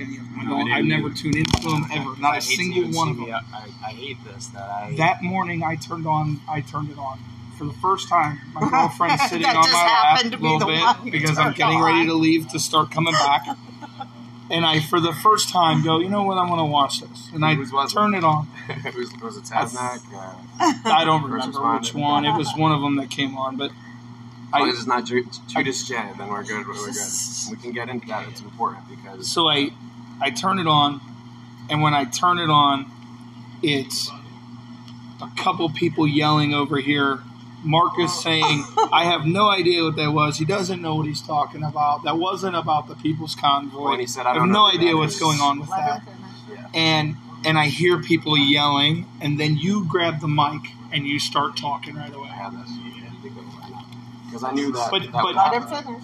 any of them. I never tune into them ever. Not a single one of them. I hate this. That morning, I turned it on. For the first time, my girlfriend's sitting on my lap a little bit because I'm getting ready to leave to start coming back. And I, for the first time, go, you know what, I'm going to watch this. And I turn it on. Was it Taznak? I don't remember which one. It was one of them that came on. But as long as it's not Judas J, then we're good. We're good. We can get into that. It's important because... So I turn it on, and when I turn it on, it's a couple people yelling over here. Marcus saying, I have no idea what that was. He doesn't know what he's talking about. That wasn't about the People's Convoy. He said, I have no idea what's going on with that. Yeah. And I hear people yelling, and then you grab the mic and you start talking right away. I have this. Because I knew that. But let him finish.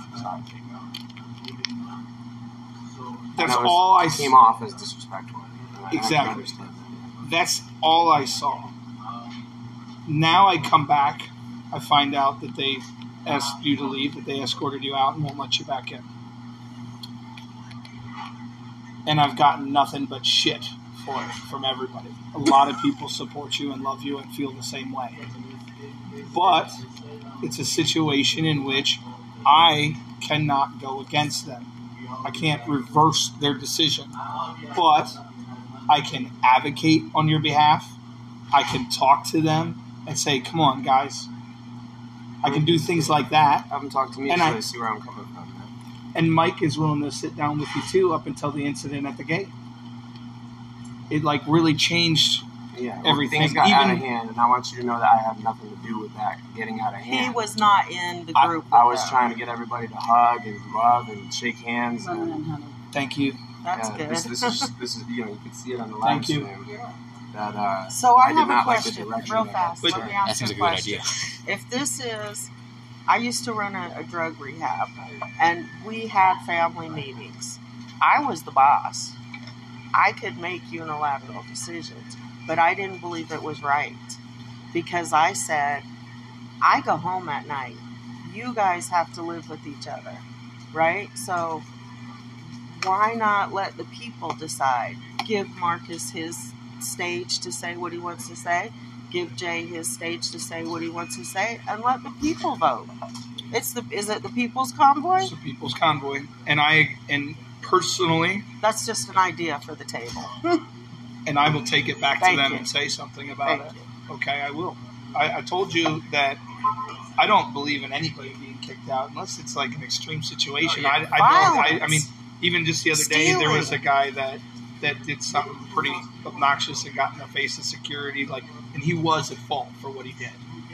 That's all I came off as disrespectful. Exactly. That's all I saw. Now I come back. I find out that they asked you to leave, that they escorted you out and won't let you back in. And I've gotten nothing but shit for it from everybody. A lot of people support you and love you and feel the same way. But it's a situation in which I cannot go against them. I can't reverse their decision. But I can advocate on your behalf. I can talk to them and say, come on, guys. I can do things like that. Have them talk to me so they see where I'm coming from. Man. And Mike is willing to sit down with you, too, up until the incident at the gate. It, really changed everything. Things got out of hand, and I want you to know that I have nothing to do with that getting out of hand. He was not in the group. I was trying to get everybody to hug and love and shake hands. Thank you. That's good. This is you can see it on the live stream. That, so I have a question, real fast. But let me ask that seems you a good idea. If this is, I used to run a drug rehab, and we had family meetings. I was the boss. I could make unilateral decisions, but I didn't believe it was right because I said, I go home at night. You guys have to live with each other, right? So why not let the people decide? Give Marcus his stage to say what he wants to say, give Jay his stage to say what he wants to say, and let the people vote. Is it the People's Convoy? It's the People's Convoy. And personally, that's just an idea for the table. And I will take it back to them and say something about it. Okay, I will. I told you that I don't believe in anybody being kicked out unless it's like an extreme situation. I mean, even just the other day, there was a guy that did something pretty obnoxious and got in the face of security, and he was at fault for what he did.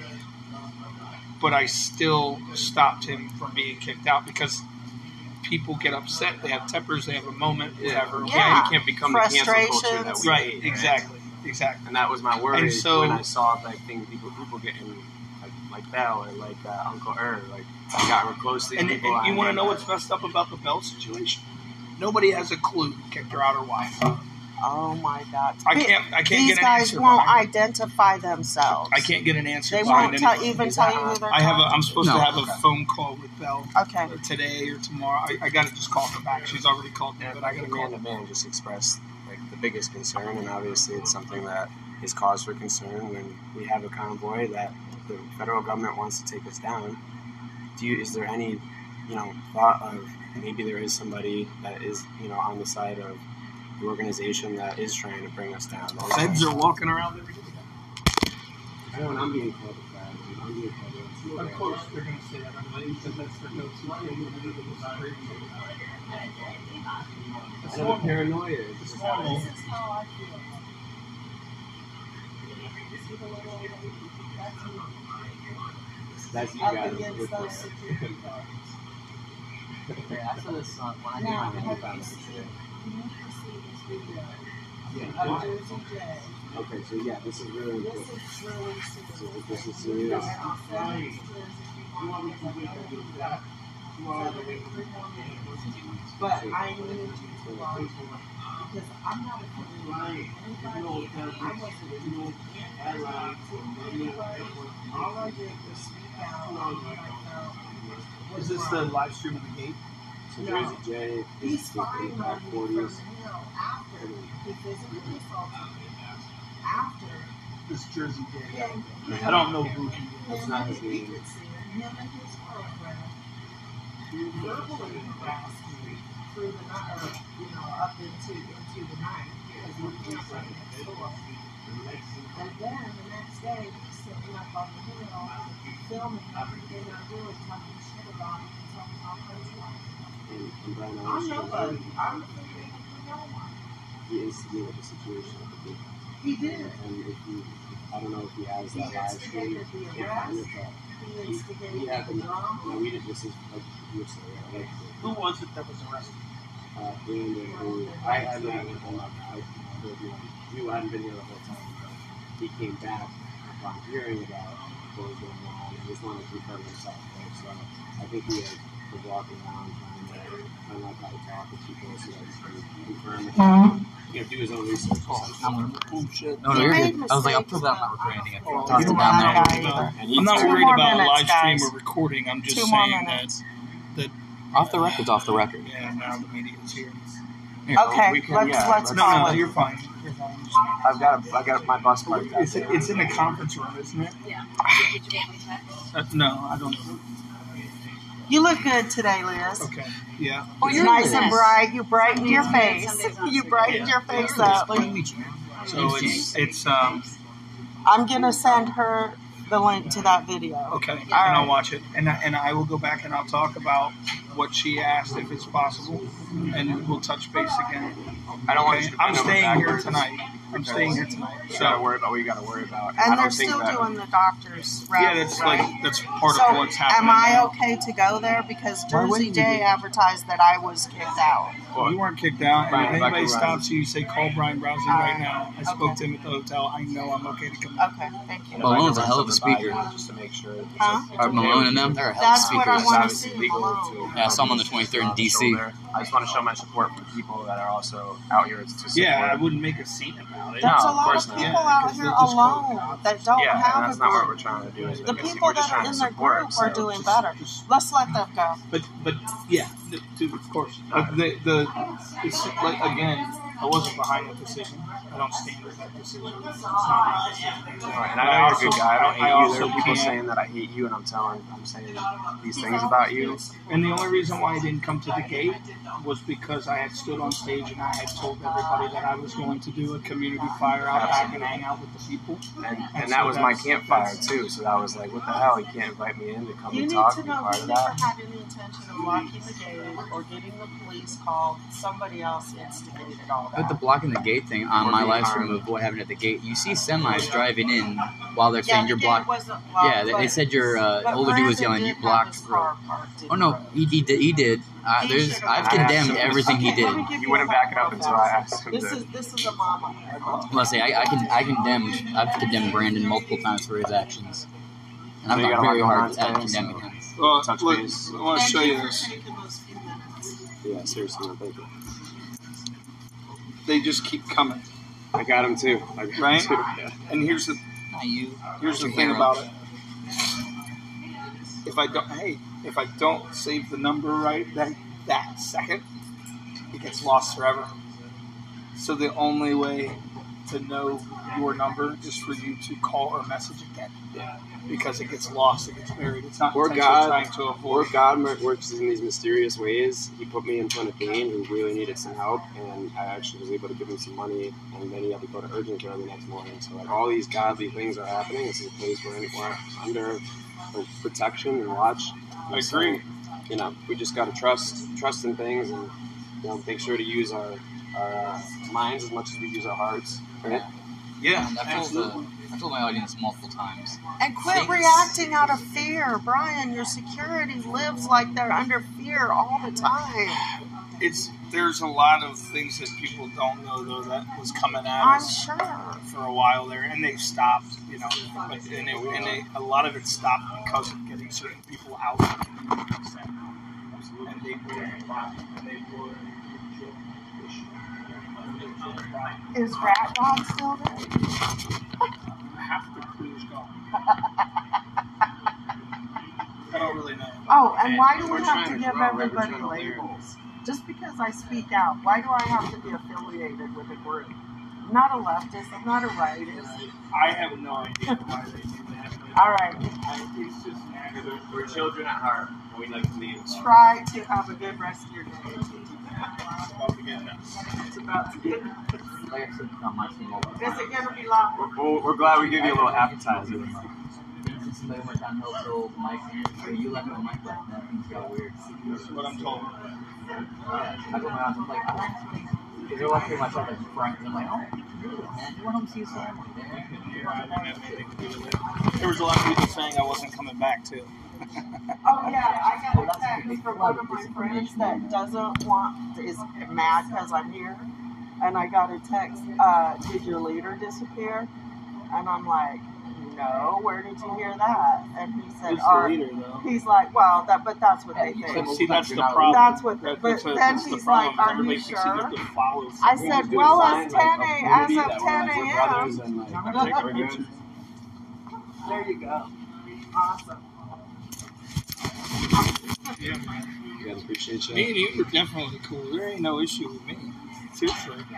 But I still stopped him from being kicked out because people get upset. They have tempers. They have a moment, whatever. Yeah, you can't become the cancel culture that we right, hate, exactly. And that was my worry and so, when I saw people getting like Bell or like Uncle I got real close to these people. And you want to know what's messed up about the Bell situation? Nobody has a clue who kicked her out or why. Oh my God! I can't These get an guys answer. Won't identify themselves. I can't get an answer. They won't tell you who they're. I'm supposed to have a phone call with Bell. Okay. Today or tomorrow. I got to just call her back. She's already called me, but I got to call her. Man just expressed the biggest concern, and obviously it's something that is cause for concern when we have a convoy that the federal government wants to take us down. Is there any thought of maybe there is somebody that is on the side of the organization that is trying to bring us down? Feds are walking around every day. I'm being called a fed. Of course, they're going to say that. Because that's their go-to. That's what paranoia is. It's normal. This is how I feel. That's you guys. Against those security guards. Yeah, I saw this when I did my video about it. You need to see this video. Yeah. Of Jersey J. Okay, so yeah, this is really This important. is really serious. This is serious. But I need you to run for it. Because I'm not affiliated with anybody. I wasn't doing all I did was speak out on what I felt. Is this the live stream of the gate? So No. Jersey J He's is spying in the on me from 40s. the hill after he physically assaulted me. After This Jersey J. him, I don't know who he is. That's not his name. him and his girlfriend verbally harassed me through the night, or, up into the night because he can't right next door. And then the next day, he's sitting up on the hill, filming everything I do and talking shit about me and telling my friends life. And Brian I'm Armstrong, nobody. I'm the thing for no one. he instigated the situation at the big. He did. And if you, I don't know if he has He that live stream. instigated the Can't find arrest. it, but He instigated he had the drama. we did this is like you said, like Who was it that was arrested? Brandon, who I hadn't met with him. You hadn't been here the whole time, but he came back upon hearing about what was going on and just wanted to confirm himself. Right? So I think he was walking around trying to find out how to talk with people so that he can confirm. Do his own research. Oh shit. No, you're good. I was like, I'll prove that I'm not recording anything. I Oh, tossed you it don't down have there. to know. And he's I'm not Two worried more about minutes, live stream guys. or recording. I'm just 2 more saying minutes. that Off the record's off the record. yeah, now the media is here. Here, Okay, we can- let's No, call it. you're fine. You're fine. I got my bus parked out It's there. in the conference room, isn't it? Yeah. No, I don't know. You look good today, Liz. Okay. Yeah. Oh, It's you're nice Liz. and bright. You brightened your face. You brightened your face up. So it's I'm gonna send her the link to that video. okay, and right. I'll watch it, and I will go back and I'll talk about what she asked if it's possible, and we'll touch base again. I don't want Okay? you to I'm bend over staying here backwards. tanya I'm staying here tonight. You gotta So worry about what you gotta worry about. I And they're don't think still that. doing the doctor's route, yeah, that's right? that's part So, of what's happening. am I now. okay to go there? Because Why Jersey wouldn't you J be? advertised that I was kicked out. You weren't kicked out, and Brian, if if I anybody could run. stops you, you say call Brian Browsey right now. I spoke to him at the hotel. I know I'm okay to come back. Okay, thank you. Malone's a hell of a speaker. Just to make sure. Huh? Malone and them, they're a hell of That's what I speakers. want to Obviously see. legal Malone. to- Yeah, I saw him on the 23rd in DC. I just want to show my support for people that are also out here to support. Yeah, I wouldn't make a scene about it. There's No, a of lot course of not. people Yeah, out because here they'll just alone that don't Yeah, have and a that's not what we're group. trying to do. Is The make it- people we're just that are trying in to their support, group are so doing just- better. Let's let them go. But yeah, of course. It's like again, I wasn't behind that decision. I don't stand with that decision. It's not my decision. And I know you're a good guy. I don't hate you. There also are people can't- saying that I hate you, and I'm saying these things about you. And the only reason why I didn't come to the gate was because I had stood on stage and I had told everybody that I was going to do a community fire out back and hang out with the people. And that was my campfire too. So that was like, what the hell? You can't invite me in to come You and need talk to and be know part we of never that. had any intention of blocking the gate or getting the police called. Somebody else instigated all With the that. blocking the gate thing on Or my being live stream harmed. of what happened at the gate, you see semis driving in while they're saying the you're gate blocked. wasn't locked, Yeah, they said your but older dude was Brandon yelling, did you have blocked. his car parked in Oh the no, road. he did. He I've should've- condemned everything he Let me did. give You wouldn't a back it up couple until I asked him This to. is a mama. Let's say I've condemned Brandon multiple times for his actions, and I've So you gone got a very lot going hard on at today, condemning so- him. Well, Touch look, base. I want to show you for this. taking those few minutes. Yeah, seriously, man, thank you. They just keep coming. I got him too. I got him Right? too. Yeah. And here's the Not you. thing about it. If I don't save the number right that second, it gets lost forever. So the only way to know your number is for you to call or message again. Yeah. Because it gets lost, it gets buried. It's not Or intentionally God, trying to or avoid. God works in these mysterious ways. He put me in front of Dane, who really needed some help, and I actually was able to give him some money, and then he had to go to urgent care the next morning. So like all these godly things are happening. This is a place where we're under protection and watch. I agree. You know, we just got to trust in things, and make sure to use our minds as much as we use our hearts. Right? Yeah, And I told my audience multiple times. And quit Things- reacting out of fear. Brian, your security lives like they're under fear all the time. There's a lot of things that people don't know though that was coming at I'm us sure. for a while there, and they've stopped. A lot of it stopped because of getting certain people out. And they were. Is Rat Dog still there? Half the crew's gone. I don't really know. Oh, and why do we We're have trying to to give grow, right? We're everybody trying to learn. labels? Just because I speak out, why do I have to be affiliated with a group? I'm not a leftist. I'm not a rightist. I have no idea why they do that. All right. It's just natural. We're children at heart. We like to lead. Try to have a good rest of your day. It's about to get. Like I said, it's not my team over. Is it going to be long? We're glad we give you a little appetizer. Somebody went down hill, so Mike, or you left with Mike like that. Things got weird. That's what I'm told. Yeah, I told my aunt, I'm like, I don't think. Because they're like, my son like Frank, and I'm like, oh, really, man, you want home to see his family? Yeah, I didn't have anything to do with it. There was a lot of people saying I wasn't coming back too. Oh yeah, I got a text from one of my friends that doesn't want, is mad because I'm here, and I got a text, did your leader disappear? And I'm like, no, where did you hear that? And he said, Who's the leader, though? he's like, well, but that's what they think. See, that's the problem. That's what, but That's then the he's problem. like, are Everybody you thinks you sure? have to follow I something. said, Do well, find, as like, 10 a as community of that 10 we're, like, we're brothers a.m. and like we're good. There you go. Awesome. Yeah, man. You guys appreciate you. Me and you were definitely cool. There ain't no issue with me. Seriously.